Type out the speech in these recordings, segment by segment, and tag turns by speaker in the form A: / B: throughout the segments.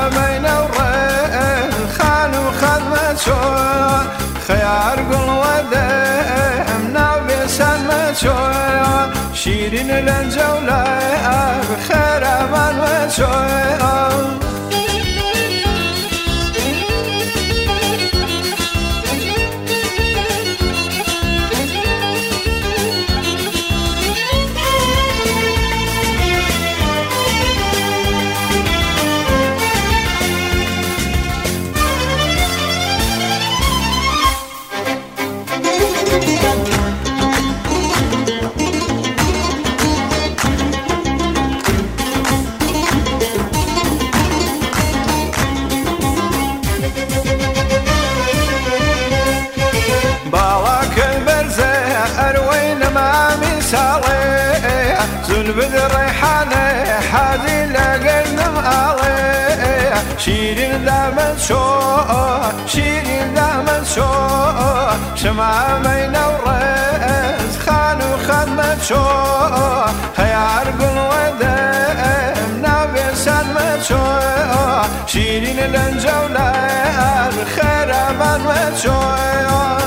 A: شمامين ورين خان وخدمة شوية خيار قل ودمنا بسلمة شوية شيرين للجولة بخير أمان وشوية زلبد الريحانة حادي لقينا مالي شيرين دامن شوق شيرين دامن شوق شمامين ورز خان وخدمة شوق خيار قل ودمنا بسلمة شوق شيرين للجولة بخير أمان شوق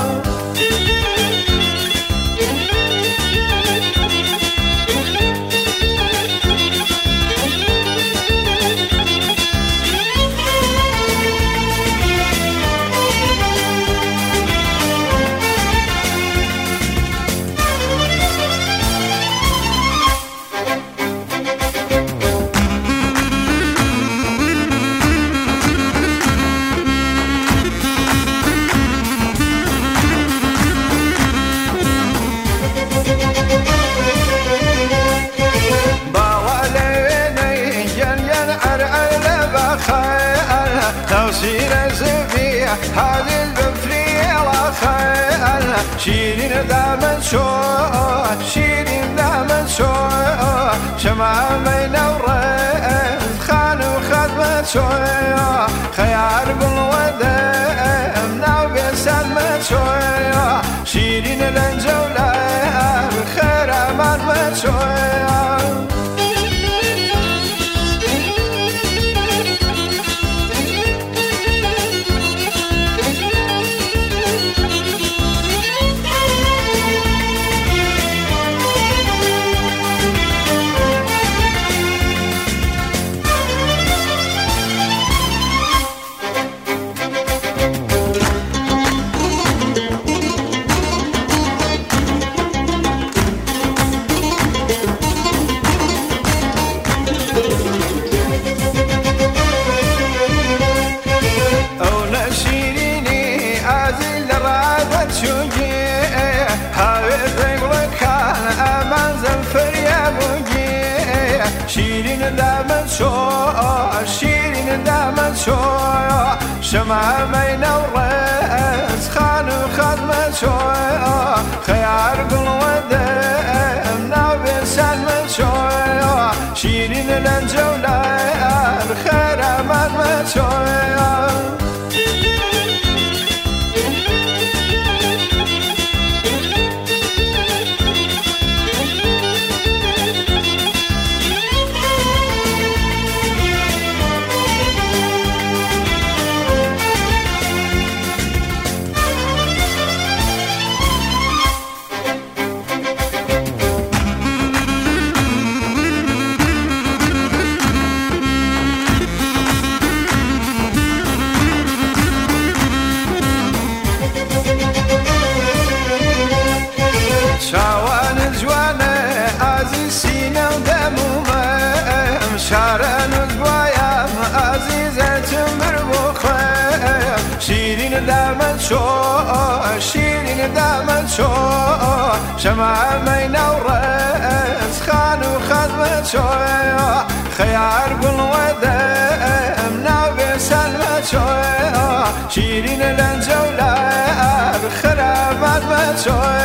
A: توصيل الزبيح هذه البفرية وخيال شيرين دامن شوق شيرين دامن شوق شمامين ورز خان وخدمة شوية خيار قل ودمنا بسلمة شوية شيرين للجولة بخير أمان شوية شيرين دامن شوق شيرين دامن شوق شمامين ورز خان وخدمة شوية خيار قل ودمنا بسلمة شوية شيرين للجولة بخير أمان شوية شيرين دامن شوق شيرين دامن شوق شمامين ورز خان وخدمة شوية خيار قل ودمنا بسلمة شوية شيرين للجولة بخير أمان شوية